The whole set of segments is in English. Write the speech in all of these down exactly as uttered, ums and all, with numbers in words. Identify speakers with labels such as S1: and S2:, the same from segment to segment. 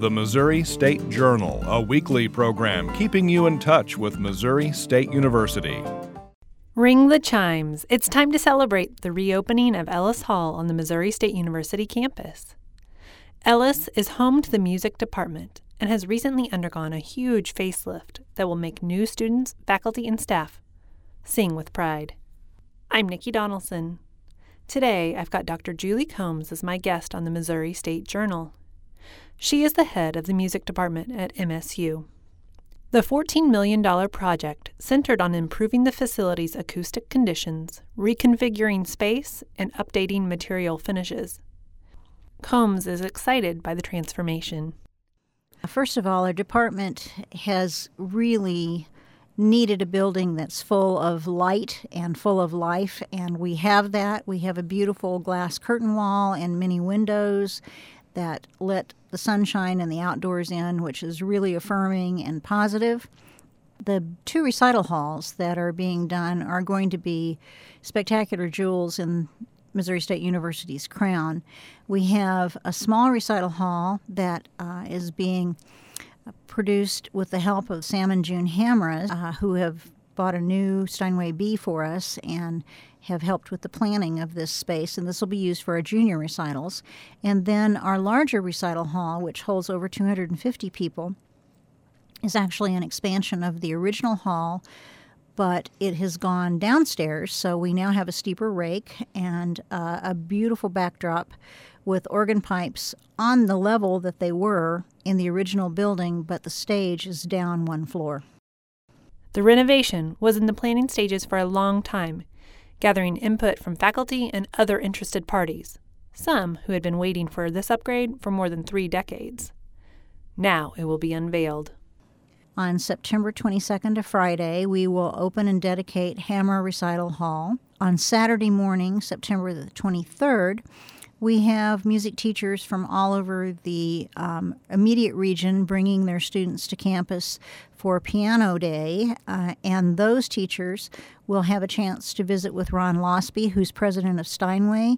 S1: The Missouri State Journal, a weekly program keeping you in touch with Missouri State University.
S2: Ring the chimes. It's time to celebrate the reopening of Ellis Hall on the Missouri State University campus. Ellis is home to the music department and has recently undergone a huge facelift that will make new students, faculty, and staff sing with pride. I'm Nikki Donaldson. Today, I've got Doctor Julie Combs as my guest on the Missouri State Journal. She is the head of the music department at M S U. The fourteen million dollars project centered on improving the facility's acoustic conditions, reconfiguring space, and updating material finishes. Combs is excited by the transformation.
S3: First of all, our department has really needed a building that's full of light and full of life, and we have that. We have a beautiful glass curtain wall and many windows that let the sunshine and the outdoors in, which is really affirming and positive. The two recital halls that are being done are going to be spectacular jewels in Missouri State University's crown. We have a small recital hall that uh, is being produced with the help of Sam and June Hamra, uh, who have bought a new Steinway B for us and have helped with the planning of this space, and this will be used for our junior recitals. And then our larger recital hall, which holds over two hundred fifty people, is actually an expansion of the original hall, but it has gone downstairs, so we now have a steeper rake and uh, a beautiful backdrop with organ pipes on the level that they were in the original building, but the stage is down one floor.
S2: The renovation was in the planning stages for a long time, gathering input from faculty and other interested parties, some who had been waiting for this upgrade for more than three decades. Now it will be unveiled.
S3: On September twenty-second, a Friday, we will open and dedicate Hamra Recital Hall. On Saturday morning, September the twenty-third, we have music teachers from all over the um, immediate region bringing their students to campus for Piano Day, uh, and those teachers will have a chance to visit with Ron Losby, who's president of Steinway.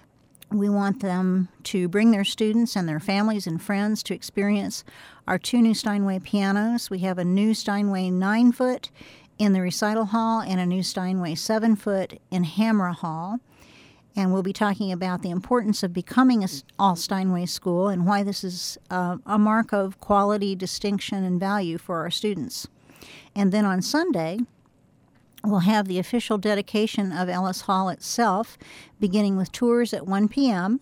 S3: We want them to bring their students and their families and friends to experience our two new Steinway pianos. We have a new Steinway nine-foot in the recital hall and a new Steinway seven-foot in Hamra Hall. And we'll be talking about the importance of becoming an all-Steinway school and why this is uh, a mark of quality, distinction, and value for our students. And then on Sunday, we'll have the official dedication of Ellis Hall itself, beginning with tours at one p.m.,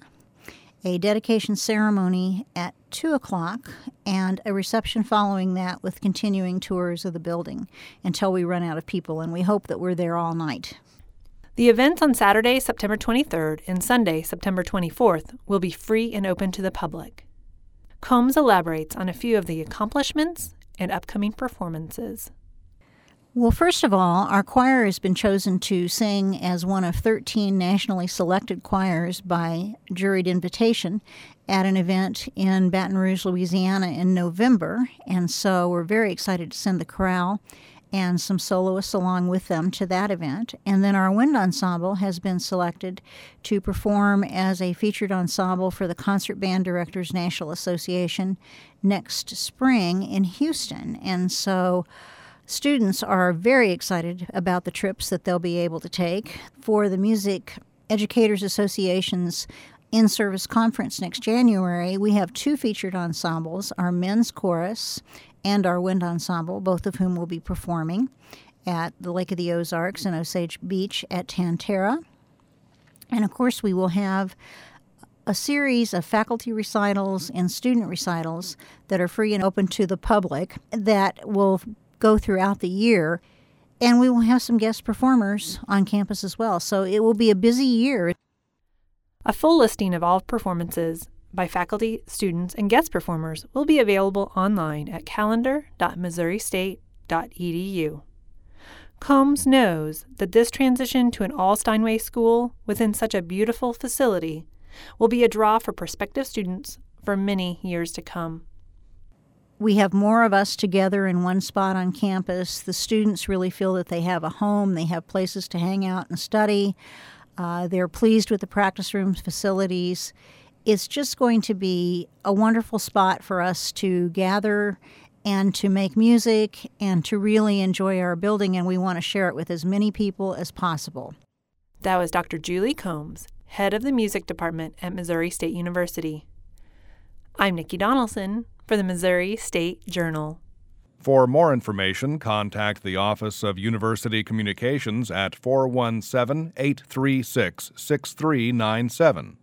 S3: a dedication ceremony at two o'clock, and a reception following that with continuing tours of the building until we run out of people, and we hope that we're there all night.
S2: The events on Saturday, September twenty-third, and Sunday, September twenty-fourth, will be free and open to the public. Combs elaborates on a few of the accomplishments and upcoming performances.
S3: Well, first of all, our choir has been chosen to sing as one of thirteen nationally selected choirs by juried invitation at an event in Baton Rouge, Louisiana in November, and so we're very excited to send the chorale and some soloists along with them to that event. And then our wind ensemble has been selected to perform as a featured ensemble for the Concert Band Directors National Association next spring in Houston. And so students are very excited about the trips that they'll be able to take. For the Music Educators Association's in-service conference next January, we have two featured ensembles, our men's chorus and our wind ensemble, both of whom will be performing at the Lake of the Ozarks and Osage Beach at Tantera. And of course, we will have a series of faculty recitals and student recitals that are free and open to the public that will go throughout the year. And we will have some guest performers on campus as well. So it will be a busy year.
S2: A full listing of all performances by faculty, students, and guest performers will be available online at calendar dot missouri state dot e d u. Combs knows that this transition to an all-Steinway school within such a beautiful facility will be a draw for prospective students for many years to come.
S3: We have more of us together in one spot on campus. The students really feel that they have a home, they have places to hang out and study. Uh, they're pleased with the practice rooms, facilities, It's just going to be a wonderful spot for us to gather and to make music and to really enjoy our building, and we want to share it with as many people as possible.
S2: That was Doctor Julie Combs, head of the music department at Missouri State University. I'm Nikki Donaldson for the Missouri State Journal.
S1: For more information, contact the Office of University Communications at four one seven, eight three six, six three nine seven.